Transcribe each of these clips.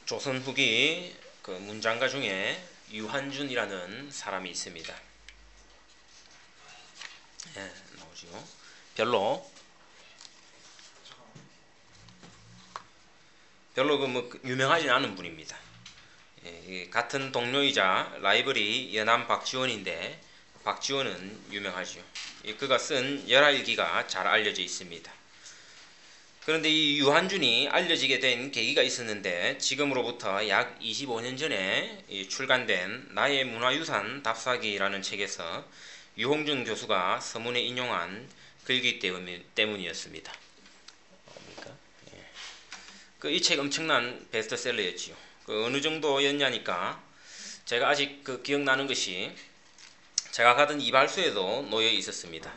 조선 후기 그 문장가 중에 유한준이라는 사람이 있습니다. 예, 나오죠. 별로 유명하지 않은 분입니다. 예, 같은 동료이자 라이벌이 연암 박지원인데 박지원은 유명하죠. 그가 쓴 열하일기가 잘 알려져 있습니다. 그런데 이 유한준이 알려지게 된 계기가 있었는데 지금으로부터 약 25년 전에 출간된 나의 문화유산 답사기라는 책에서 유홍준 교수가 서문에 인용한 글귀 때문이었습니다. 이 책 엄청난 베스트셀러였지요. 어느 정도였냐니까 제가 아직 기억나는 것이 제가 가던 이발소에도 놓여 있었습니다.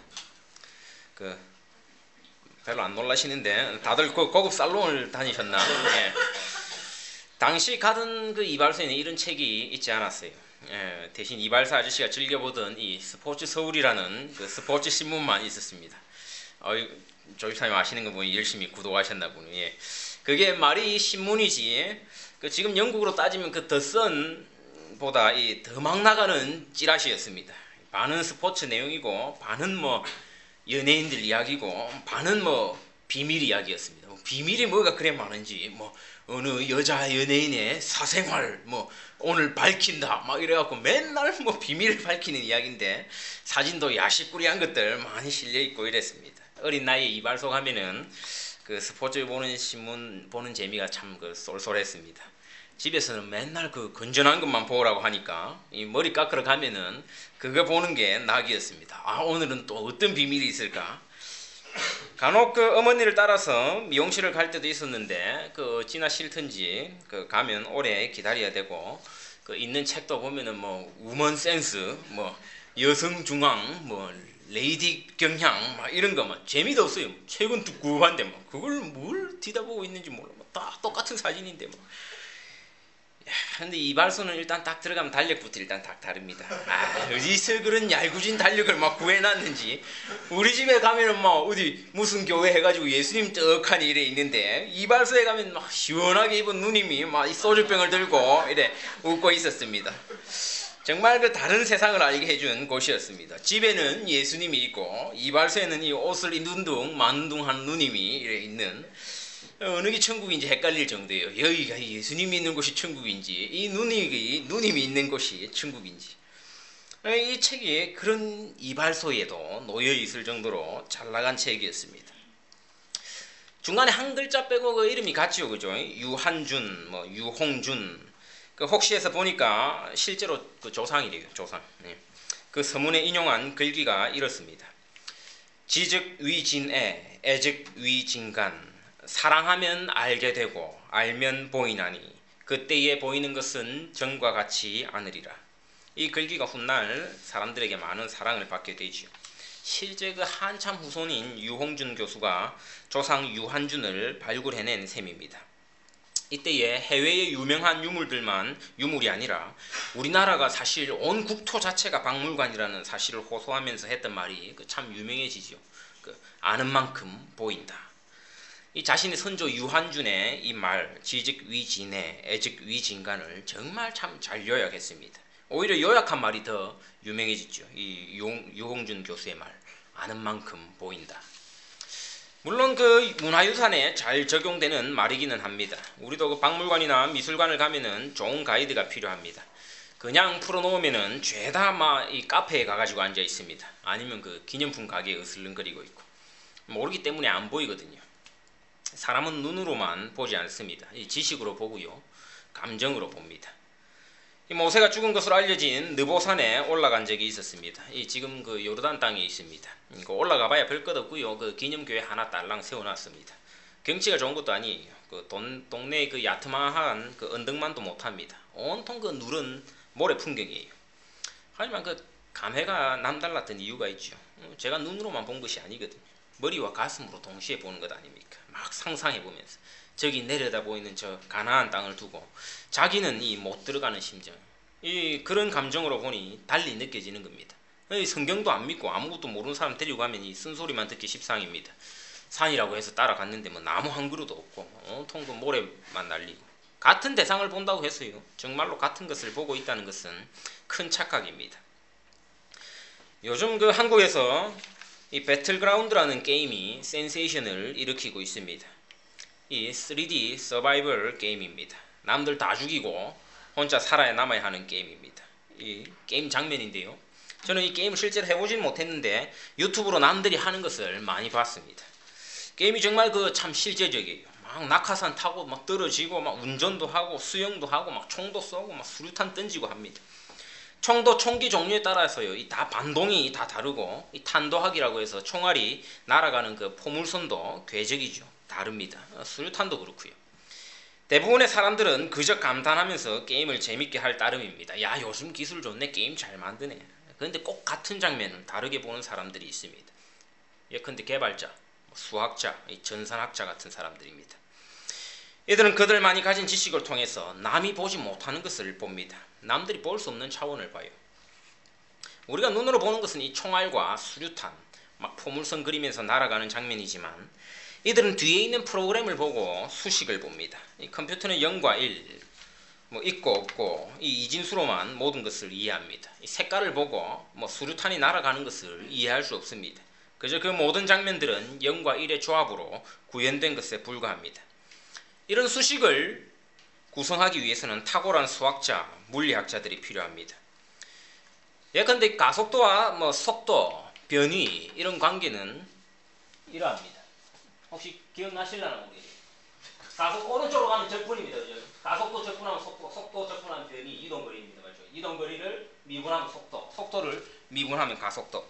별로 안 놀라시는데 다들 고급 살롱을 다니셨나? 예. 당시 가던 이발소에는 이런 책이 있지 않았어요. 예. 대신 이발사 아저씨가 즐겨보던 이 스포츠 서울이라는 스포츠 신문만 있었습니다. 조집사님 아시는 거 보니 열심히 구독하셨나 보네. 예. 그게 말이 신문이지. 지금 영국으로 따지면 더 선보다 더 막 나가는 찌라시였습니다. 반은 스포츠 내용이고 반은 연예인들 이야기고 반은 비밀 이야기였습니다. 비밀이 뭐가 그래 많은지 어느 여자 연예인의 사생활 오늘 밝힌다 막 이래갖고 맨날 비밀을 밝히는 이야기인데 사진도 야식꾸리한 것들 많이 실려있고 이랬습니다. 어린 나이에 이발소 가면은 스포츠 보는 신문 보는 재미가 참 쏠쏠했습니다. 집에서는 맨날 건전한 것만 보라고 하니까 이 머리 깎으러 가면은 그거 보는 게 낙이었습니다. 오늘은 또 어떤 비밀이 있을까? 간혹 어머니를 따라서 미용실을 갈 때도 있었는데 지나 싫든지 가면 오래 기다려야 되고 있는 책도 보면은 우먼 센스 여성 중앙 레이디 경향 이런 거 재미도 없어요. 책은 두꺼운데 그걸 뭘 뒤다보고 있는지 몰라. 다 똑같은 사진인데 근데 이발소는 일단 딱 들어가면 달력부터 일단 딱 다릅니다. 어디서 그런 얄궂은 달력을 구해놨는지. 우리 집에 가면은 어디 무슨 교회 해가지고 예수님 떡하니 이래 있는데 이발소에 가면 시원하게 입은 누님이 이 소주병을 들고 이래 웃고 있었습니다. 정말 다른 세상을 알게 해준 곳이었습니다. 집에는 예수님이 있고 이발소에는 이 옷을 입는 둥 마는 둥 하는 누님이 이래 있는 어느 게 천국인지 헷갈릴 정도예요. 여기가 예수님이 있는 곳이 천국인지 이 누님이 있는 곳이 천국인지. 이 책이 그런 이발소에도 놓여 있을 정도로 잘 나간 책이었습니다. 중간에 한 글자 빼고 이름이 같죠, 그죠? 유한준, 유홍준. 혹시 해서 보니까 실제로 조상이래요, 조상. 서문에 인용한 글귀가 이렇습니다. 지즉 위진애, 애즉 위진간. 사랑하면 알게 되고 알면 보이나니 그때에 보이는 것은 전과 같이 않으리라. 이 글귀가 훗날 사람들에게 많은 사랑을 받게 되지요. 실제 한참 후손인 유홍준 교수가 조상 유한준을 발굴해낸 셈입니다. 이때에 해외의 유명한 유물들만 유물이 아니라 우리나라가 사실 온 국토 자체가 박물관이라는 사실을 호소하면서 했던 말이 참 유명해지죠. 아는 만큼 보인다. 이 자신의 선조 유한준의 이 말 지즉 위진애 애즉 위진간을 정말 참 잘 요약했습니다. 오히려 요약한 말이 더 유명해졌죠. 이 유홍준 교수의 말 아는 만큼 보인다. 물론 문화유산에 잘 적용되는 말이기는 합니다. 우리도 박물관이나 미술관을 가면은 좋은 가이드가 필요합니다. 그냥 풀어놓으면은 죄다 이 카페에 가가지고 앉아 있습니다. 아니면 기념품 가게에 으슬렁거리고 있고 모르기 때문에 안 보이거든요. 사람은 눈으로만 보지 않습니다. 지식으로 보고요. 감정으로 봅니다. 모세가 죽은 것으로 알려진 느보산에 올라간 적이 있었습니다. 지금 요르단 땅에 있습니다. 올라가 봐야 별 것 없고요. 기념교회 하나 딸랑 세워놨습니다. 경치가 좋은 것도 아니에요. 동네에 야트막한 언덕만도 못합니다. 온통 누런 모래 풍경이에요. 하지만 감회가 남달랐던 이유가 있죠. 제가 눈으로만 본 것이 아니거든요. 머리와 가슴으로 동시에 보는 것 아닙니까? 막 상상해보면서 저기 내려다 보이는 저 가나안 땅을 두고 자기는 못 들어가는 심정, 그런 감정으로 보니 달리 느껴지는 겁니다. 성경도 안 믿고 아무것도 모르는 사람 데리고 가면 이 쓴소리만 듣기 십상입니다. 산이라고 해서 따라갔는데 나무 한 그루도 없고 온통 모래만 날리고 같은 대상을 본다고 했어요. 정말로 같은 것을 보고 있다는 것은 큰 착각입니다. 요즘 그 한국에서 이 배틀그라운드라는 게임이 센세이션을 일으키고 있습니다. 이 3D 서바이벌 게임입니다. 남들 다 죽이고 혼자 살아야 남아야 하는 게임입니다. 이 게임 장면인데요. 저는 이 게임을 실제로 해보지는 못했는데 유튜브로 남들이 하는 것을 많이 봤습니다. 게임이 정말 그 참 실제적이에요. 막 낙하산 타고 막 떨어지고 막 운전도 하고 수영도 하고 막 총도 쏘고 막 수류탄 던지고 합니다. 총도 총기 종류에 따라서요. 이 다 반동이 다 다르고 이 탄도학이라고 해서 총알이 날아가는 그 포물선도 궤적이죠. 다릅니다. 수류탄도 그렇고요. 대부분의 사람들은 그저 감탄하면서 게임을 재밌게 할 따름입니다. 야, 요즘 기술 좋네. 게임 잘 만드네. 그런데 꼭 같은 장면을 다르게 보는 사람들이 있습니다. 예컨대 개발자, 수학자, 전산학자 같은 사람들입니다. 이들은 그들만이 가진 지식을 통해서 남이 보지 못하는 것을 봅니다. 남들이 볼 수 없는 차원을 봐요. 우리가 눈으로 보는 것은 이 총알과 수류탄, 막 포물선 그리면서 날아가는 장면이지만 이들은 뒤에 있는 프로그램을 보고 수식을 봅니다. 이 컴퓨터는 0과 1, 있고 없고 이 이진수로만 모든 것을 이해합니다. 이 색깔을 보고 수류탄이 날아가는 것을 이해할 수 없습니다. 그저 그 모든 장면들은 0과 1의 조합으로 구현된 것에 불과합니다. 이런 수식을 구성하기 위해서는 탁월한 수학자, 물리학자들이 필요합니다. 예컨대 가속도와 속도, 변위 이런 관계는 이러합니다. 혹시 기억나실라나 모르겠어요. 가속 오른쪽으로 가면 적분입니다. 가속도 적분하면 속도, 속도 적분하면 변위, 이동거리입니다. 맞죠? 이동거리를 미분하면 속도, 속도를 미분하면 가속도.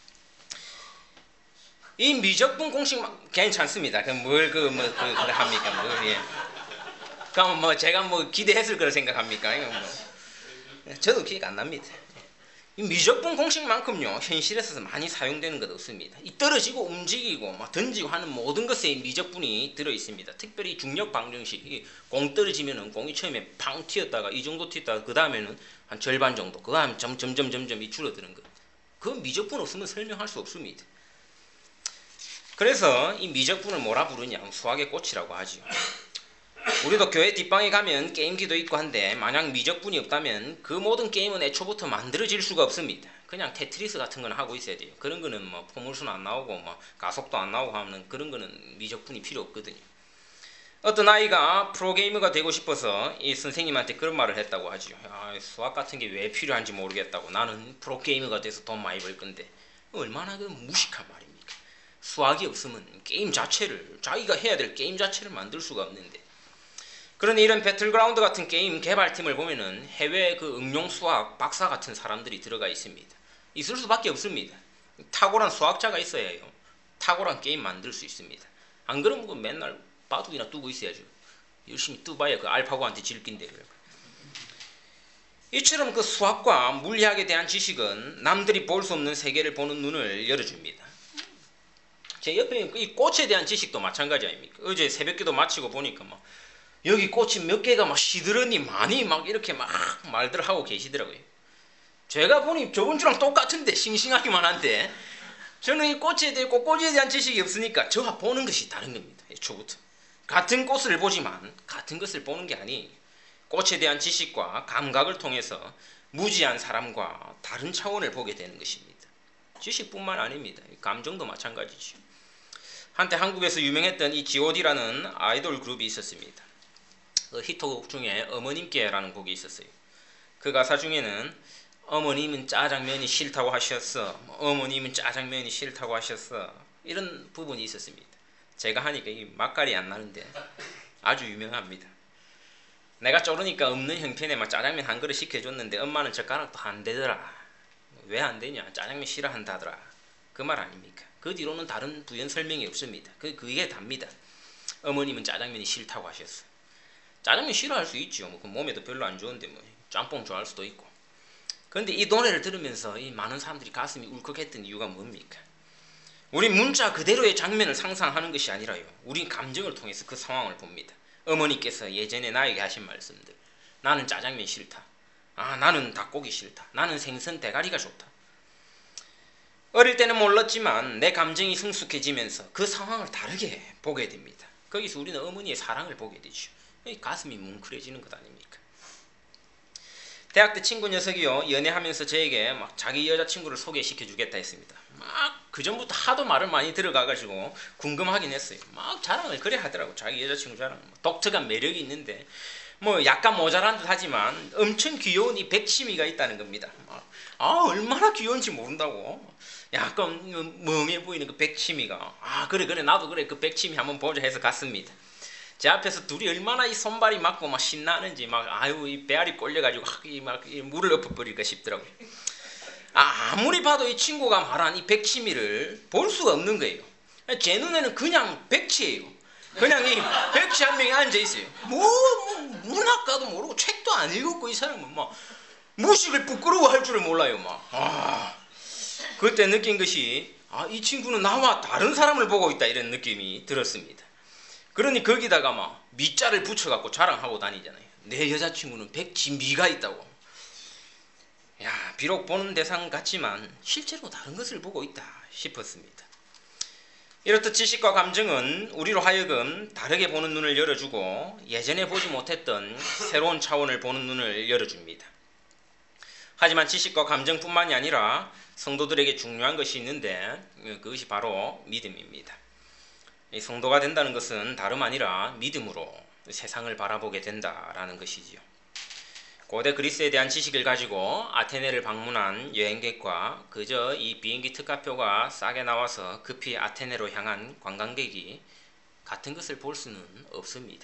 이 미적분 공식 괜찮습니다. 그럼 합니까? 예. 그럼 제가 기대했을 거라 생각합니까? 저도 기억 안 납니다. 이 미적분 공식만큼요 현실에서 많이 사용되는 것 없습니다. 이 떨어지고 움직이고 막 던지고 하는 모든 것에 미적분이 들어 있습니다. 특별히 중력 방정식, 공 떨어지면은 공이 처음에 팡 튀었다가 이 정도 튀었다가 그 다음에는 한 절반 정도, 그 다음 점점 이 줄어드는 것. 그 미적분 없으면 설명할 수 없습니다. 그래서 이 미적분을 뭐라 부르냐? 수학의 꽃이라고 하죠. 우리도 교회 뒷방에 가면 게임기도 있고 한데 만약 미적분이 없다면 그 모든 게임은 애초부터 만들어질 수가 없습니다. 그냥 테트리스 같은 건 하고 있어야 돼요. 그런 거는 포물선 안 나오고 가속도 안 나오고 하면 그런 거는 미적분이 필요 없거든요. 어떤 아이가 프로게이머가 되고 싶어서 이 선생님한테 그런 말을 했다고 하죠. 수학 같은 게 왜 필요한지 모르겠다고. 나는 프로게이머가 돼서 돈 많이 벌 건데. 얼마나 그 무식한 말입니까? 수학이 없으면 게임 자체를, 자기가 해야 될 게임 자체를 만들 수가 없는데. 그런데 이런 배틀그라운드 같은 게임 개발팀을 보면은 해외 그 응용 수학 박사 같은 사람들이 들어가 있습니다. 있을 수밖에 없습니다. 탁월한 수학자가 있어야 해요. 탁월한 게임 만들 수 있습니다. 안 그러면 맨날 바둑이나 두고 있어야죠. 열심히 뚜봐야 그 알파고한테 질 낀데. 이처럼 그 수학과 물리학에 대한 지식은 남들이 볼 수 없는 세계를 보는 눈을 열어줍니다. 제 옆에 이 꽃에 대한 지식도 마찬가지 아닙니까? 어제 새벽기도 마치고 보니까 여기 꽃이 몇 개가 시드러니 많이 이렇게 말들 하고 계시더라고요. 제가 보니 저번 주랑 똑같은데 싱싱하기만 한데 저는 이 꽃에 대한 지식이 없으니까 저와 보는 것이 다른 겁니다. 애초부터 같은 꽃을 보지만 같은 것을 보는 게 아니에요. 꽃에 대한 지식과 감각을 통해서 무지한 사람과 다른 차원을 보게 되는 것입니다. 지식뿐만 아닙니다. 감정도 마찬가지죠. 한때 한국에서 유명했던 이 G.O.D라는 아이돌 그룹이 있었습니다. 그 히트곡 중에 어머님께라는 곡이 있었어요. 그 가사 중에는 어머님은 짜장면이 싫다고 하셨어. 어머님은 짜장면이 싫다고 하셨어. 이런 부분이 있었습니다. 제가 하니까 이 맛깔이 안 나는데 아주 유명합니다. 내가 쪼르니까 없는 형편에 짜장면 한 그릇 시켜줬는데 엄마는 젓가락도 안 대더라. 왜 안 되냐? 짜장면 싫어한다더라. 그 말 아닙니까? 그 뒤로는 다른 부연 설명이 없습니다. 그게 답니다. 어머님은 짜장면이 싫다고 하셨어. 짜장면 싫어할 수 있죠. 그 몸에도 별로 안 좋은데 짬뽕 좋아할 수도 있고. 그런데 이 노래를 들으면서 이 많은 사람들이 가슴이 울컥했던 이유가 뭡니까? 우리 문자 그대로의 장면을 상상하는 것이 아니라요. 우리 감정을 통해서 그 상황을 봅니다. 어머니께서 예전에 나에게 하신 말씀들. 나는 짜장면 싫다. 나는 닭고기 싫다. 나는 생선 대가리가 좋다. 어릴 때는 몰랐지만 내 감정이 성숙해지면서 그 상황을 다르게 보게 됩니다. 거기서 우리는 어머니의 사랑을 보게 되죠. 가슴이 뭉클해지는 것 아닙니까? 대학 때 친구 녀석이요, 연애하면서 저에게 막 자기 여자친구를 소개시켜 주겠다 했습니다. 막 그전부터 하도 말을 많이 들어가가지고 궁금하긴 했어요. 막 자랑을 그래 하더라고. 자기 여자친구 자랑. 독특한 매력이 있는데 뭐 약간 모자란 듯 하지만 엄청 귀여운 이 백치미가 있다는 겁니다. 얼마나 귀여운지 모른다고. 약간 멍해 보이는 그 백치미가, 그래 나도 그래 그 백치미 한번 보자 해서 갔습니다. 제 앞에서 둘이 얼마나 이 손발이 맞고 막 신나는지 이 배알이 꼴려가지고 이 물을 엎어버릴까 싶더라고요. 아무리 봐도 이 친구가 말한 이 백치미를 볼 수가 없는 거예요. 제 눈에는 그냥 백치예요. 그냥 이 백치 한 명이 앉아 있어요. 문학과도 모르고 책도 안 읽었고 이 사람은 막 무식을 부끄러워할 줄을 몰라요. 그때 느낀 것이 이 친구는 나와 다른 사람을 보고 있다 이런 느낌이 들었습니다. 그러니 거기다가 미자를 붙여갖고 자랑하고 다니잖아요. 내 여자친구는 백치미가 있다고. 비록 보는 대상 같지만 실제로 다른 것을 보고 있다 싶었습니다. 이렇듯 지식과 감정은 우리로 하여금 다르게 보는 눈을 열어주고 예전에 보지 못했던 새로운 차원을 보는 눈을 열어줍니다. 하지만 지식과 감정뿐만이 아니라 성도들에게 중요한 것이 있는데 그것이 바로 믿음입니다. 이 성도가 된다는 것은 다름 아니라 믿음으로 세상을 바라보게 된다라는 것이지요. 고대 그리스에 대한 지식을 가지고 아테네를 방문한 여행객과 그저 이 비행기 특가표가 싸게 나와서 급히 아테네로 향한 관광객이 같은 것을 볼 수는 없습니다.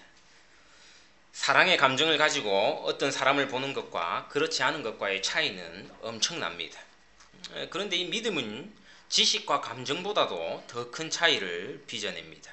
사랑의 감정을 가지고 어떤 사람을 보는 것과 그렇지 않은 것과의 차이는 엄청납니다. 그런데 이 믿음은 지식과 감정보다도 더 큰 차이를 빚어냅니다.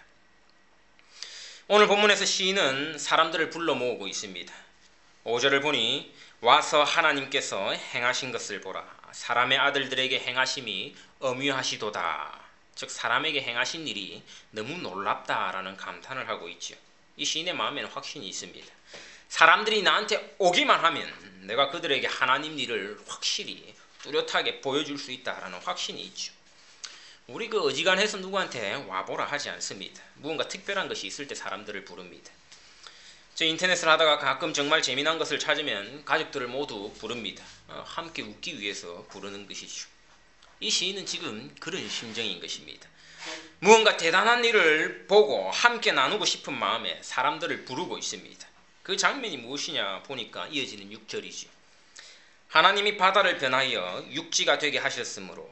오늘 본문에서 시인은 사람들을 불러 모으고 있습니다. 5절을 보니 와서 하나님께서 행하신 것을 보라. 사람의 아들들에게 행하심이 엄유하시도다. 즉 사람에게 행하신 일이 너무 놀랍다라는 감탄을 하고 있죠. 이 시인의 마음에는 확신이 있습니다. 사람들이 나한테 오기만 하면 내가 그들에게 하나님 일을 확실히 뚜렷하게 보여줄 수 있다라는 확신이 있죠. 우리 어지간해서 누구한테 와보라 하지 않습니다. 무언가 특별한 것이 있을 때 사람들을 부릅니다. 저 인터넷을 하다가 가끔 정말 재미난 것을 찾으면 가족들을 모두 부릅니다. 함께 웃기 위해서 부르는 것이죠. 이 시인은 지금 그런 심정인 것입니다. 무언가 대단한 일을 보고 함께 나누고 싶은 마음에 사람들을 부르고 있습니다. 그 장면이 무엇이냐 보니까 이어지는 6절이죠. 하나님이 바다를 변하여 육지가 되게 하셨으므로,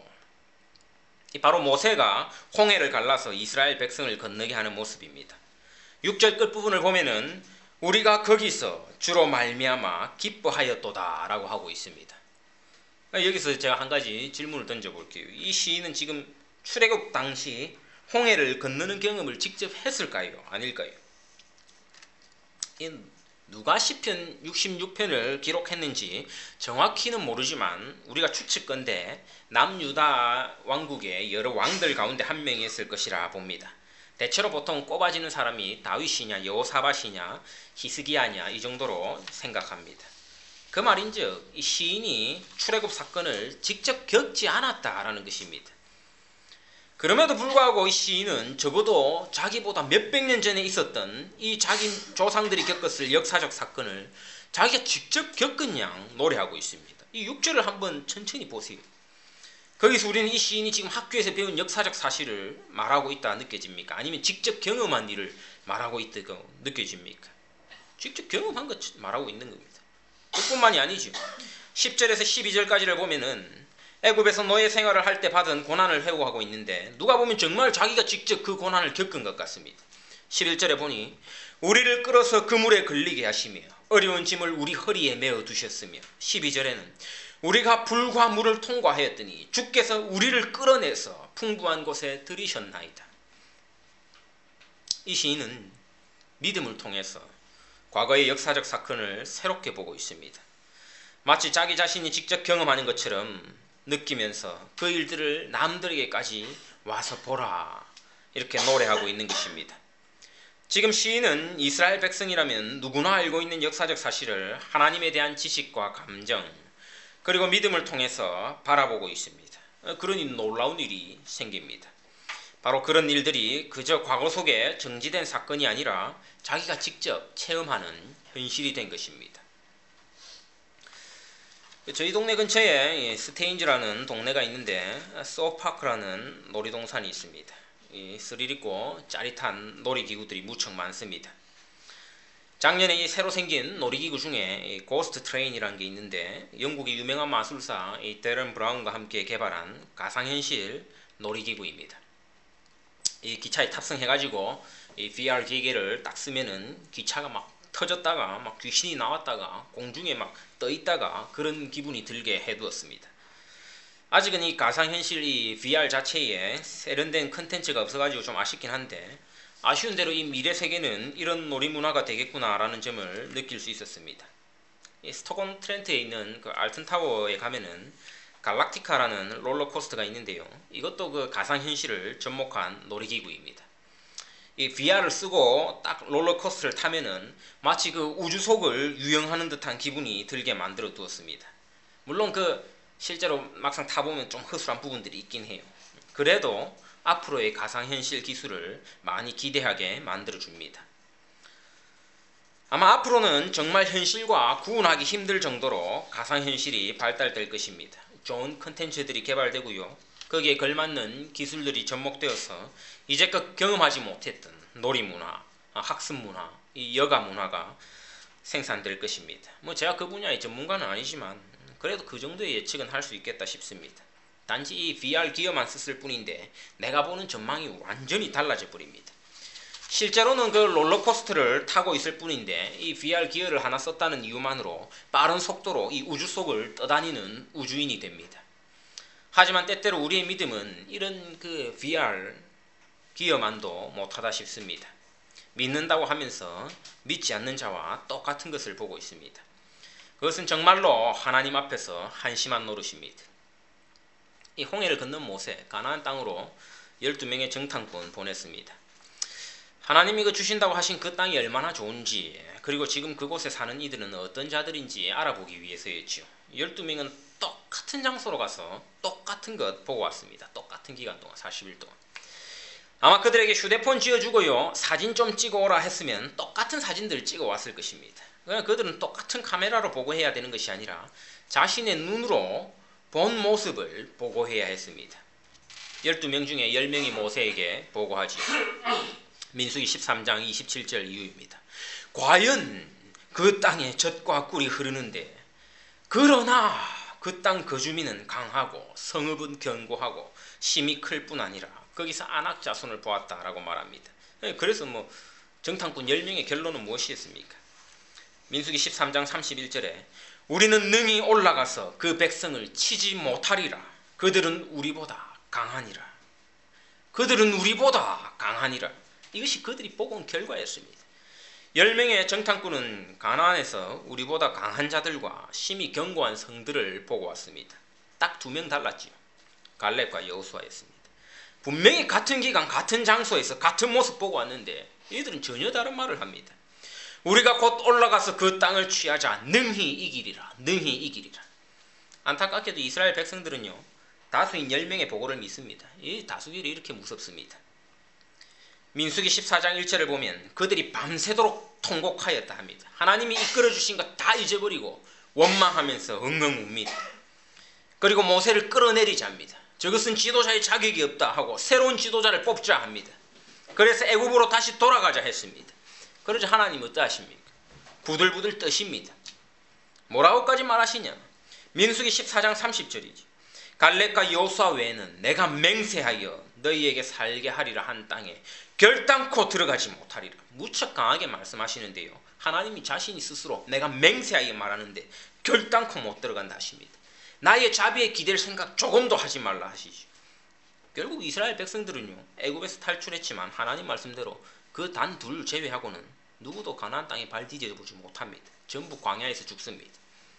바로 모세가 홍해를 갈라서 이스라엘 백성을 건너게 하는 모습입니다. 6절 끝부분을 보면은 우리가 거기서 주로 말미암아 기뻐하였도다 라고 하고 있습니다. 여기서 제가 한 가지 질문을 던져볼게요. 이 시인은 지금 출애굽 당시 홍해를 건너는 경험을 직접 했을까요? 아닐까요? 누가 시편 66편을 기록했는지 정확히는 모르지만 우리가 추측건대 남유다 왕국의 여러 왕들 가운데 한 명이었을 것이라 봅니다. 대체로 보통 꼽아지는 사람이 다윗이냐 여호사밧이냐 히스기야냐 이 정도로 생각합니다. 그 말인즉 이 시인이 출애굽 사건을 직접 겪지 않았다라는 것입니다. 그럼에도 불구하고 이 시인은 적어도 자기보다 몇백 년 전에 있었던 이 자기 조상들이 겪었을 역사적 사건을 자기가 직접 겪은 양 노래하고 있습니다. 이 6절을 한번 천천히 보세요. 거기서 우리는 이 시인이 지금 학교에서 배운 역사적 사실을 말하고 있다 느껴집니까? 아니면 직접 경험한 일을 말하고 있다고 느껴집니까? 직접 경험한 것 말하고 있는 겁니다. 그뿐만이 아니죠. 10절에서 12절까지를 보면은 애굽에서 노예 생활을 할 때 받은 고난을 회고하고 있는데 누가 보면 정말 자기가 직접 그 고난을 겪은 것 같습니다. 11절에 보니 우리를 끌어서 그물에 걸리게 하시며 어려운 짐을 우리 허리에 메어 두셨으며 12절에는 우리가 불과 물을 통과하였더니 주께서 우리를 끌어내서 풍부한 곳에 들이셨나이다. 이 시인은 믿음을 통해서 과거의 역사적 사건을 새롭게 보고 있습니다. 마치 자기 자신이 직접 경험하는 것처럼 느끼면서 그 일들을 남들에게까지 와서 보라 이렇게 노래하고 있는 것입니다. 지금 시인은 이스라엘 백성이라면 누구나 알고 있는 역사적 사실을 하나님에 대한 지식과 감정 그리고 믿음을 통해서 바라보고 있습니다. 그러니 놀라운 일이 생깁니다. 바로 그런 일들이 그저 과거 속에 정지된 사건이 아니라 자기가 직접 체험하는 현실이 된 것입니다. 저희 동네 근처에 스테인즈라는 동네가 있는데 소파크라는 놀이동산이 있습니다. 스릴 있고 짜릿한 놀이기구들이 무척 많습니다. 작년에 새로 생긴 놀이기구 중에 고스트 트레인이라는 게 있는데 영국의 유명한 마술사 데런 브라운과 함께 개발한 가상현실 놀이기구입니다. 이 기차에 탑승해가지고 이 VR 기계를 딱 쓰면은 기차가 막 터졌다가 막 귀신이 나왔다가 공중에 막 떠있다가 그런 기분이 들게 해두었습니다. 아직은 이 가상현실 이 VR 자체에 세련된 컨텐츠가 없어가지고 좀 아쉽긴 한데 아쉬운 대로 이 미래 세계는 이런 놀이 문화가 되겠구나라는 점을 느낄 수 있었습니다. 이 스톡홈 트렌트에 있는 그 알튼타워에 가면은 갈락티카라는 롤러코스터가 있는데요. 이것도 그 가상현실을 접목한 놀이기구입니다. 이 VR을 쓰고 딱 롤러코스터를 타면은 마치 그 우주속을 유영하는 듯한 기분이 들게 만들어 두었습니다. 물론 그 실제로 막상 타보면 좀 허술한 부분들이 있긴 해요. 그래도 앞으로의 가상현실 기술을 많이 기대하게 만들어줍니다. 아마 앞으로는 정말 현실과 구분하기 힘들 정도로 가상현실이 발달될 것입니다. 좋은 컨텐츠들이 개발되고요. 거기에 걸맞는 기술들이 접목되어서 이제껏 경험하지 못했던 놀이문화, 학습문화, 이 여가문화가 생산될 것입니다. 제가 그 분야의 전문가는 아니지만 그래도 그 정도의 예측은 할 수 있겠다 싶습니다. 단지 이 VR 기어만 썼을 뿐인데 내가 보는 전망이 완전히 달라져 버립니다. 실제로는 그 롤러코스터를 타고 있을 뿐인데 이 VR 기어를 하나 썼다는 이유만으로 빠른 속도로 이 우주 속을 떠다니는 우주인이 됩니다. 하지만 때때로 우리의 믿음은 이런 그 VR 기어만도 못하다 싶습니다. 믿는다고 하면서 믿지 않는 자와 똑같은 것을 보고 있습니다. 그것은 정말로 하나님 앞에서 한심한 노릇입니다. 이 홍해를 건넌 모세, 가나안 땅으로 12명의 정탐꾼 보냈습니다. 하나님이 그 주신다고 하신 그 땅이 얼마나 좋은지 그리고 지금 그곳에 사는 이들은 어떤 자들인지 알아보기 위해서였죠. 12명은 똑같은 장소로 가서 똑같은 것 보고 왔습니다. 똑같은 기간 동안 40일 동안. 아마 그들에게 휴대폰 쥐어주고요. 사진 좀 찍어오라 했으면 똑같은 사진들을 찍어왔을 것입니다. 그들은 똑같은 카메라로 보고해야 되는 것이 아니라 자신의 눈으로 본 모습을 보고해야 했습니다. 12명 중에 10명이 모세에게 보고하지. 민수기 13장 27절 이후입니다. 과연 그 땅에 젖과 꿀이 흐르는데 그러나 그 땅 거주민은 강하고 성읍은 견고하고 심이 클 뿐 아니라 거기서 안악 자손을 보았다라고 말합니다. 그래서 정탐꾼 10명의 결론은 무엇이었습니까? 민수기 13장 31절에 우리는 능히 올라가서 그 백성을 치지 못하리라. 그들은 우리보다 강하니라. 그들은 우리보다 강하니라. 이것이 그들이 보고 온 결과였습니다. 10명의 정탐꾼은 가나안에서 우리보다 강한 자들과 심히 견고한 성들을 보고 왔습니다. 딱 2명 달랐지요. 갈렙과 여호수아였습니다. 분명히 같은 기간 같은 장소에서 같은 모습 보고 왔는데 이들은 전혀 다른 말을 합니다. 우리가 곧 올라가서 그 땅을 취하자. 능히 이기리라. 능히 이기리라. 안타깝게도 이스라엘 백성들은요. 다수인 10명의 보고를 믿습니다. 이 다수결이 이렇게 무섭습니다. 민수기 14장 1절을 보면 그들이 밤새도록 통곡하였다 합니다. 하나님이 이끌어주신 것 다 잊어버리고 원망하면서 엉엉 웁니다. 그리고 모세를 끌어내리자 합니다. 저것은 지도자의 자격이 없다 하고 새로운 지도자를 뽑자 합니다. 그래서 애굽으로 다시 돌아가자 했습니다. 그러자 하나님 어떠하십니까? 부들부들 떠십니다. 뭐라고까지 말하시냐? 민수기 14장 30절이지. 갈렙과 여호수아 외에는 내가 맹세하여 너희에게 살게 하리라 한 땅에 결단코 들어가지 못하리라. 무척 강하게 말씀하시는데요. 하나님이 자신이 스스로 내가 맹세하여 말하는데 결단코 못 들어간다 하십니다. 나의 자비에 기댈 생각 조금도 하지 말라 하시죠. 결국 이스라엘 백성들은요. 애굽에서 탈출했지만 하나님 말씀대로 그 단 둘 제외하고는 누구도 가나안 땅에 발 디뎌보지 못합니다. 전부 광야에서 죽습니다.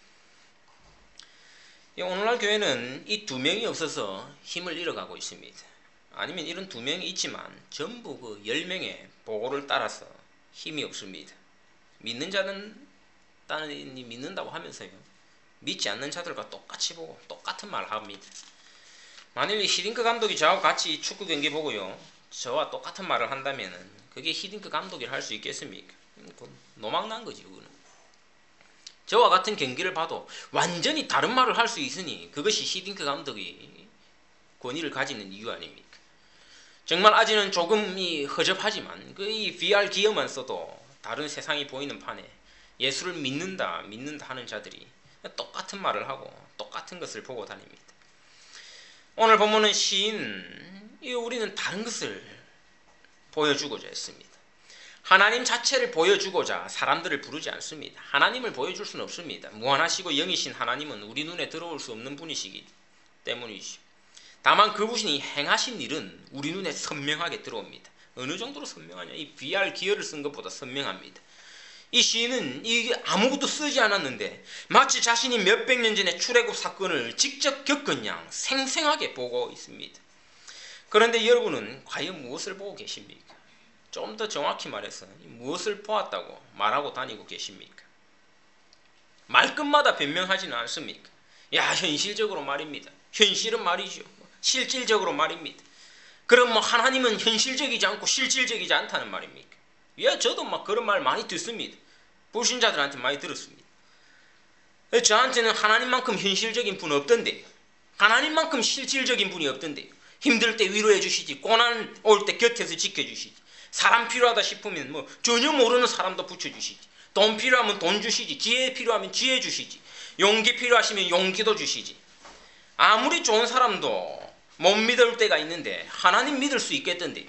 오늘날 교회는 이 2명이 없어서 힘을 잃어가고 있습니다. 아니면 이런 2명이 있지만 전부 그 10명의 보고를 따라서 힘이 없습니다. 믿는 자는 따님이 믿는다고 하면서요. 믿지 않는 자들과 똑같이 보고 똑같은 말을 합니다. 만일 히딩크 감독이 저하고 같이 축구 경기 보고요. 저와 똑같은 말을 한다면 그게 히딩크 감독이라 할 수 있겠습니까? 노망난 거지 그거는. 저와 같은 경기를 봐도 완전히 다른 말을 할 수 있으니 그것이 히딩크 감독이 권위를 가지는 이유 아닙니까? 정말 아직은 조금이 허접하지만 그 이 VR 기어만 써도 다른 세상이 보이는 판에 예수를 믿는다 하는 자들이 똑같은 말을 하고 똑같은 것을 보고 다닙니다. 오늘 본문은 우리는 다른 것을 보여주고자 했습니다. 하나님 자체를 보여주고자 사람들을 부르지 않습니다. 하나님을 보여줄 수는 없습니다. 무한하시고 영이신 하나님은 우리 눈에 들어올 수 없는 분이시기 때문이죠. 다만 그분이 행하신 일은 우리 눈에 선명하게 들어옵니다. 어느 정도로 선명하냐? 이 VR 기어를 쓴 것보다 선명합니다. 이 시인은 이게 아무것도 쓰지 않았는데 마치 자신이 몇백 년 전에 출애굽 사건을 직접 겪은 양 생생하게 보고 있습니다. 그런데 여러분은 과연 무엇을 보고 계십니까? 좀 더 정확히 말해서 무엇을 보았다고 말하고 다니고 계십니까? 말끝마다 변명하지는 않습니까? 야, 현실적으로 말입니다. 현실은 말이죠. 실질적으로 말입니다. 그럼 하나님은 현실적이지 않고 실질적이지 않다는 말입니까? 예, 저도 그런 말 많이 듣습니다. 불신자들한테 많이 들었습니다. 저한테는 하나님만큼 현실적인 분 없던데, 하나님만큼 실질적인 분이 없던데, 힘들 때 위로해 주시지, 고난 올 때 곁에서 지켜주시지, 사람 필요하다 싶으면 전혀 모르는 사람도 붙여주시지, 돈 필요하면 돈 주시지, 지혜 필요하면 지혜 주시지, 용기 필요하시면 용기도 주시지. 아무리 좋은 사람도 못 믿을 때가 있는데 하나님 믿을 수 있겠던데.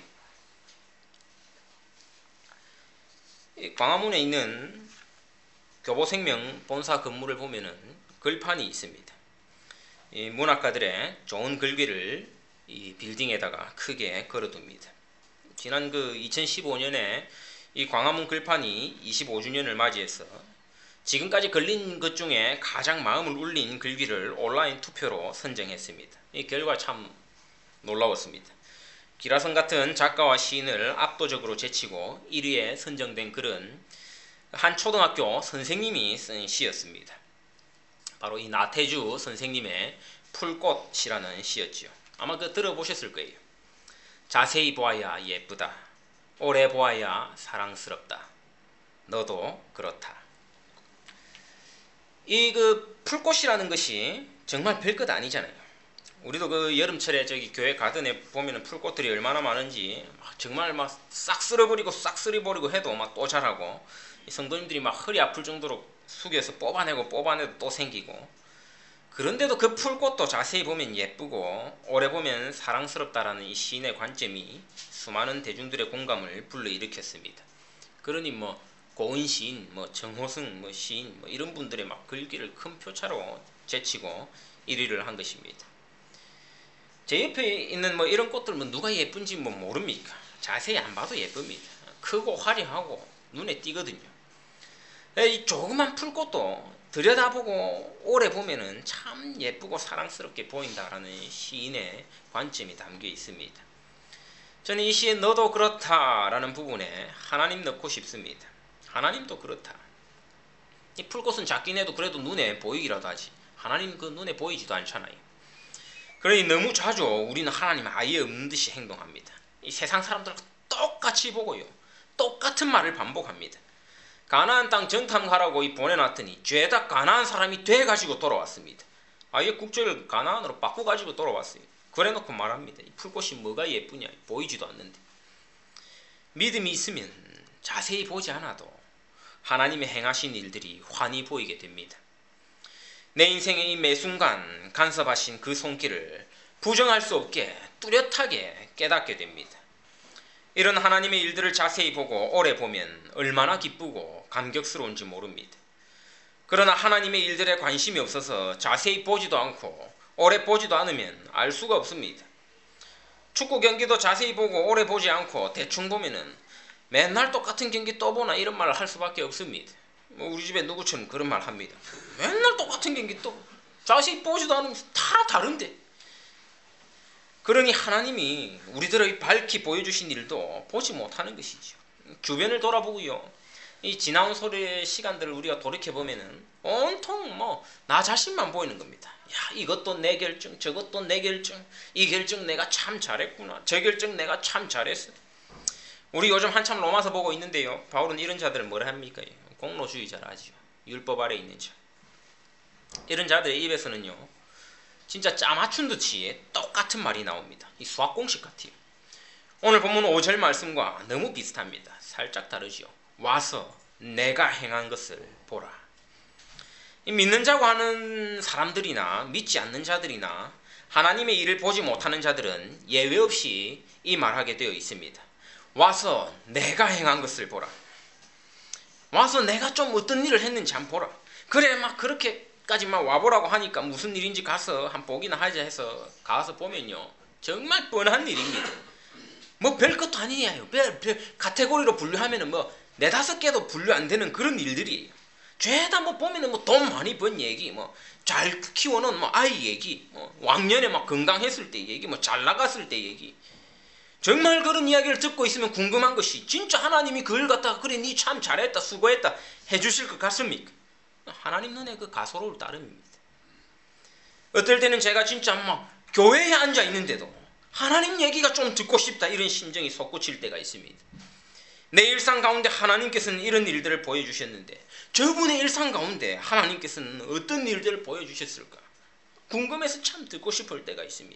광화문에 있는 교보생명 본사 건물을 보면은 글판이 있습니다. 이 문학가들의 좋은 글귀를 이 빌딩에다가 크게 걸어둡니다. 지난 2015년에 이 광화문 글판이 25주년을 맞이해서 지금까지 걸린 것 중에 가장 마음을 울린 글귀를 온라인 투표로 선정했습니다. 이 결과 참 놀라웠습니다. 기라성 같은 작가와 시인을 압도적으로 제치고 1위에 선정된 글은 한 초등학교 선생님이 쓴 시였습니다. 바로 이 나태주 선생님의 풀꽃이라는 시였지요. 아마 들어보셨을 거예요. 자세히 보아야 예쁘다. 오래 보아야 사랑스럽다. 너도 그렇다. 이 풀꽃이라는 것이 정말 별것 아니잖아요. 우리도 여름철에 교회 가든에 보면은 풀꽃들이 얼마나 많은지 정말 싹 쓸어버리고 싹 쓸어버리고 해도 또 자라고, 성도님들이 허리 아플 정도로 숙여서 뽑아내도 또 생기고, 그런데도 그 풀꽃도 자세히 보면 예쁘고 오래 보면 사랑스럽다라는 이 시인의 관점이 수많은 대중들의 공감을 불러일으켰습니다. 그러니 고은 시인, 정호승 시인 이런 분들의 글귀를 큰 표차로 제치고 1위를 한 것입니다. 제 옆에 있는 이런 꽃들 누가 예쁜지 모릅니까? 자세히 안 봐도 예쁩니다. 크고 화려하고 눈에 띄거든요. 이 조그만 풀꽃도 들여다보고 오래 보면은 참 예쁘고 사랑스럽게 보인다라는 시인의 관점이 담겨 있습니다. 저는 이 시에 너도 그렇다라는 부분에 하나님 넣고 싶습니다. 하나님도 그렇다. 이 풀꽃은 작긴 해도 그래도 눈에 보이기라도 하지, 하나님 눈에 보이지도 않잖아요. 그러니 너무 자주 우리는 하나님 아예 없는 듯이 행동합니다. 이 세상 사람들과 똑같이 보고요, 똑같은 말을 반복합니다. 가나안 땅 정탐 가라고 보내놨더니 죄다 가나안 사람이 돼가지고 돌아왔습니다. 아예 국적을 가나안으로 바꿔가지고 돌아왔어요. 그래놓고 말합니다. 이 풀꽃이 뭐가 예쁘냐, 보이지도 않는데. 믿음이 있으면 자세히 보지 않아도 하나님의 행하신 일들이 환히 보이게 됩니다. 내 인생의 이 매순간 간섭하신 그 손길을 부정할 수 없게 뚜렷하게 깨닫게 됩니다. 이런 하나님의 일들을 자세히 보고 오래 보면 얼마나 기쁘고 감격스러운지 모릅니다. 그러나 하나님의 일들에 관심이 없어서 자세히 보지도 않고 오래 보지도 않으면 알 수가 없습니다. 축구 경기도 자세히 보고 오래 보지 않고 대충 보면은 맨날 똑같은 경기 또 보나 이런 말을 할 수밖에 없습니다. 우리 집에 누구처럼 그런 말 합니다. 맨날 똑같은 경기 또 자세히 보지도 않으면서 다 다른데. 그러니 하나님이 우리들의 밝히 보여주신 일도 보지 못하는 것이죠. 주변을 돌아보고요, 이 지나온 소리의 시간들을 우리가 돌이켜보면은 온통 나 자신만 보이는 겁니다. 야, 이것도 내 결정, 저것도 내 결정, 이 결정 내가 참 잘했구나, 저 결정 내가 참 잘했어. 우리 요즘 한참 로마서 보고 있는데요. 바울은 이런 자들을 뭐라 합니까? 공로주의자라 하죠. 율법 아래 있는 자. 이런 자들의 입에서는요, 진짜 짜맞춘 듯이 똑같은 말이 나옵니다. 이 수학 공식 같아요. 오늘 본문 5절 말씀과 너무 비슷합니다. 살짝 다르죠. 와서 내가 행한 것을 보라. 이 믿는 자고 하는 사람들이나 믿지 않는 자들이나 하나님의 일을 보지 못하는 자들은 예외 없이 이 말하게 되어 있습니다. 와서 내가 행한 것을 보라. 와서 내가 좀 어떤 일을 했는지 한번 보라. 그래 막 그렇게까지만 와보라고 하니까 무슨 일인지 가서 한번 보기나 하자 해서 가서 보면요, 정말 뻔한 일입니다. 뭐 별것도 아니에요. 별 카테고리로 분류하면은 뭐 4-5개도 분류 안 되는 그런 일들이에요. 죄다 뭐 보면은 뭐 돈 많이 번 얘기, 뭐 잘 키워놓은 뭐 아이 얘기, 뭐 왕년에 막 건강했을 때 얘기, 뭐 잘 나갔을 때 얘기. 정말 그런 이야기를 듣고 있으면 궁금한 것이, 진짜 하나님이 그걸 갖다가 그래 니 참 잘했다 수고했다 해주실 것 같습니까? 하나님 눈에 그 가소로울 따름입니다. 어떨 때는 제가 진짜 막 교회에 앉아 있는데도 하나님 얘기가 좀 듣고 싶다 이런 심정이 솟구칠 때가 있습니다. 내 일상 가운데 하나님께서는 이런 일들을 보여주셨는데 저분의 일상 가운데 하나님께서는 어떤 일들을 보여주셨을까 궁금해서 참 듣고 싶을 때가 있습니다.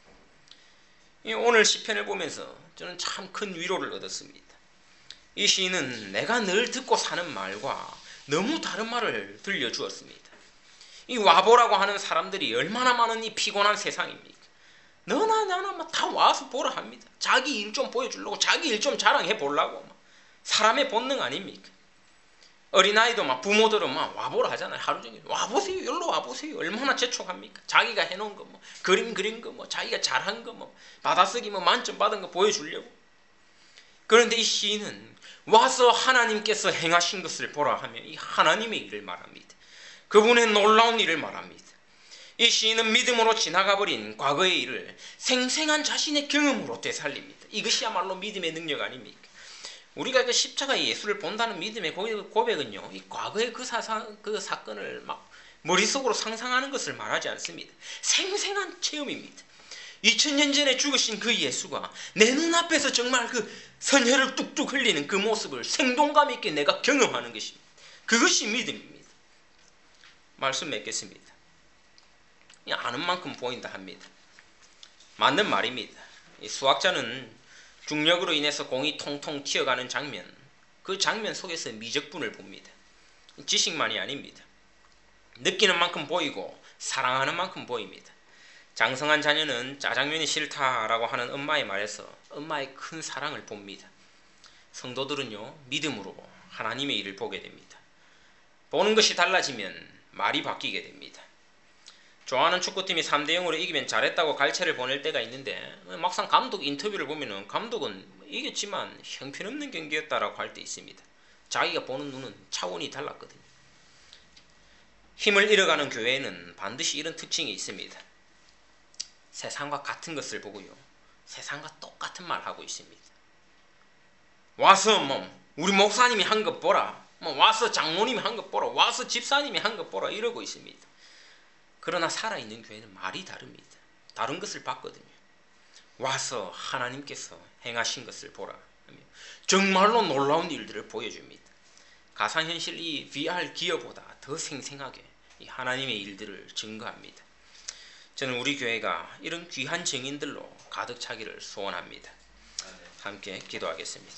오늘 시편을 보면서 저는 참 큰 위로를 얻었습니다. 이 시인은 내가 늘 듣고 사는 말과 너무 다른 말을 들려주었습니다. 이 와보라고 하는 사람들이 얼마나 많은 이 피곤한 세상입니까? 너나 나나 다 와서 보라 합니다. 자기 일 좀 보여주려고, 자기 일 좀 자랑해 보려고. 사람의 본능 아닙니까? 어린아이도 막 부모들은 막 와보라 하잖아요. 하루 종일 와보세요, 여기로 와보세요. 얼마나 재촉합니까? 자기가 해놓은 거, 뭐 그림 그린 거, 뭐 자기가 잘한 거, 뭐 받아쓰기 뭐 만점 받은 거 보여주려고. 그런데 이 시인은 와서 하나님께서 행하신 것을 보라 하며 이 하나님의 일을 말합니다. 그분의 놀라운 일을 말합니다. 이 시인은 믿음으로 지나가버린 과거의 일을 생생한 자신의 경험으로 되살립니다. 이것이야말로 믿음의 능력 아닙니까? 우리가 그 십자가의 예수를 본다는 믿음의 고백은요, 이 과거의 그 사건을 막 머릿속으로 상상하는 것을 말하지 않습니다. 생생한 체험입니다. 2000년 전에 죽으신 그 예수가 내 눈앞에서 정말 그 선혈을 뚝뚝 흘리는 그 모습을 생동감 있게 내가 경험하는 것입니다. 그것이 믿음입니다. 말씀 맺겠습니다. 아는 만큼 보인다 합니다. 맞는 말입니다. 이 수학자는 중력으로 인해서 공이 통통 튀어가는 장면, 그 장면 속에서 미적분을 봅니다. 지식만이 아닙니다. 느끼는 만큼 보이고 사랑하는 만큼 보입니다. 장성한 자녀는 짜장면이 싫다라고 하는 엄마의 말에서 엄마의 큰 사랑을 봅니다. 성도들은요, 믿음으로 하나님의 일을 보게 됩니다. 보는 것이 달라지면 말이 바뀌게 됩니다. 좋아하는 축구팀이 3대0으로 이기면 잘했다고 갈채를 보낼 때가 있는데 막상 감독 인터뷰를 보면은 감독은 이겼지만 형편없는 경기였다라고 할 때 있습니다. 자기가 보는 눈은 차원이 달랐거든요. 힘을 잃어가는 교회에는 반드시 이런 특징이 있습니다. 세상과 같은 것을 보고요, 세상과 똑같은 말 하고 있습니다. 와서 뭐 우리 목사님이 한 것 보라, 뭐 와서 장로님이 한 것 보라, 와서 집사님이 한 것 보라 이러고 있습니다. 그러나 살아있는 교회는 말이 다릅니다. 다른 것을 봤거든요. 와서 하나님께서 행하신 것을 보라. 정말로 놀라운 일들을 보여줍니다. 가상현실 이 VR 기어보다 더 생생하게 이 하나님의 일들을 증거합니다. 저는 우리 교회가 이런 귀한 증인들로 가득 차기를 소원합니다. 함께 기도하겠습니다.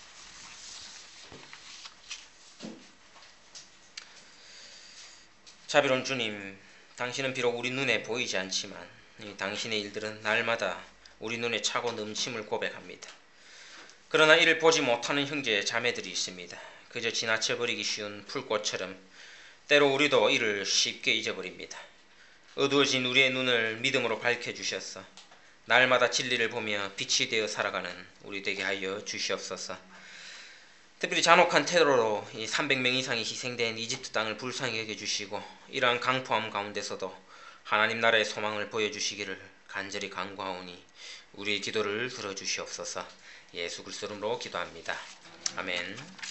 자비로운 주님, 당신은 비록 우리 눈에 보이지 않지만 당신의 일들은 날마다 우리 눈에 차고 넘침을 고백합니다. 그러나 이를 보지 못하는 형제 자매들이 있습니다. 그저 지나쳐버리기 쉬운 풀꽃처럼 때로 우리도 이를 쉽게 잊어버립니다. 어두워진 우리의 눈을 믿음으로 밝혀주셔서 날마다 진리를 보며 빛이 되어 살아가는 우리 되게 하여 주시옵소서. 특별히 잔혹한 테러로 300명 이상이 희생된 이집트 땅을 불쌍히 여겨주시고 이러한 강포함 가운데서도 하나님 나라의 소망을 보여주시기를 간절히 간구하오니 우리의 기도를 들어주시옵소서. 예수 그리스도 이름으로 기도합니다. 아멘.